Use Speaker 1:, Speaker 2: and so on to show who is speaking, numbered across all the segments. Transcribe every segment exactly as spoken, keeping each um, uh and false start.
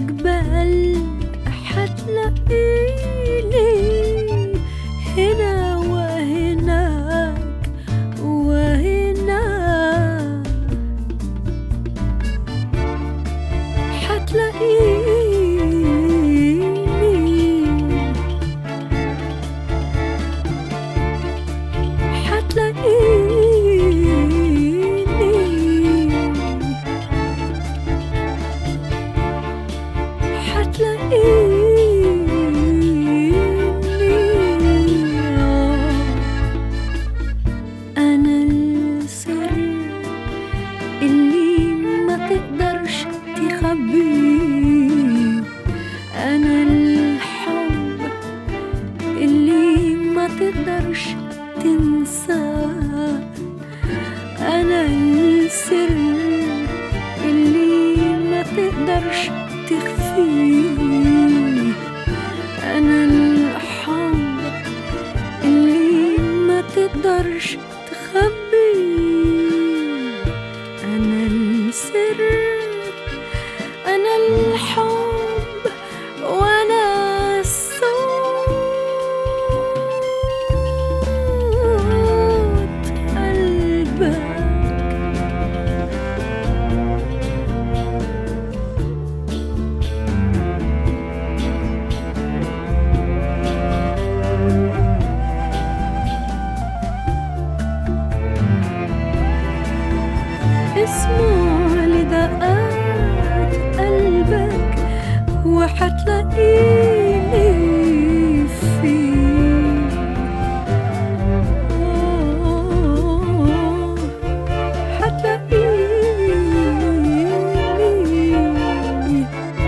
Speaker 1: جبال حتلاقيني هنا وهناك وهنا، حتلاقيني حتلاقيني أنا السر اللي ما تقدرش تخبيه، أنا الحب اللي ما تقدرش تنساه، أنا السر اللي ما تقدرش تخفيه، أنا الحب اللي ما تقدرش تخبيه، أنا السر أنا الحب وأنا صوت قلبك. اسمع لدقات قلبك وحتلاقيني فيه، حتلاقيني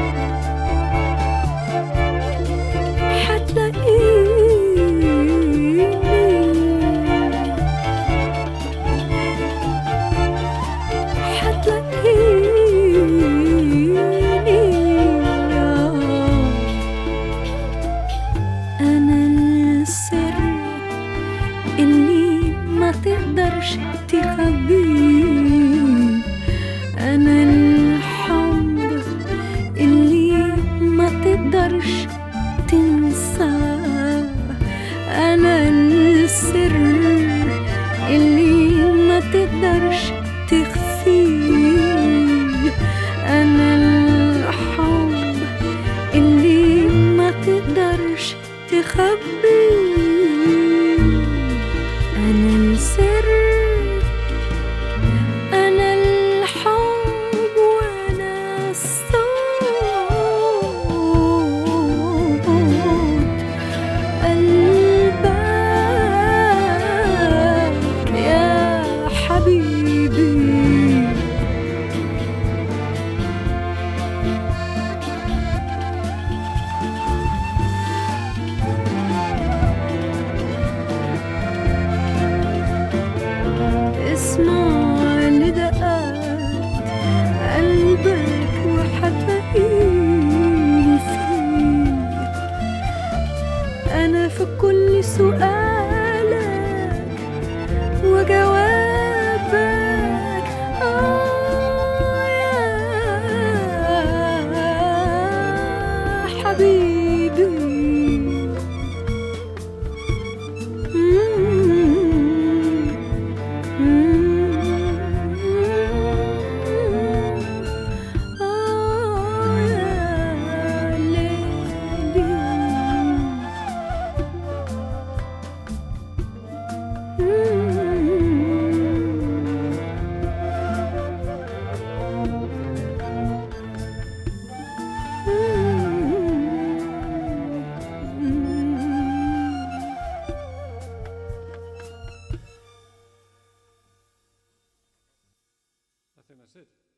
Speaker 1: تقدرش تخبيه، أنا الحب اللي ما تقدرش تنساه، أنا السر اللي ما تقدرش تخفيه، أنا الحب اللي ما تقدرش تخبيه، أنا السر أنا الحب وأنا الصوت قلبك يا حبيبي. اسمع لدقات قلبك وحتلاقيني فيه، أنا في كل سؤالك وجوابك، آه يا حبيبي.
Speaker 2: I think that's it.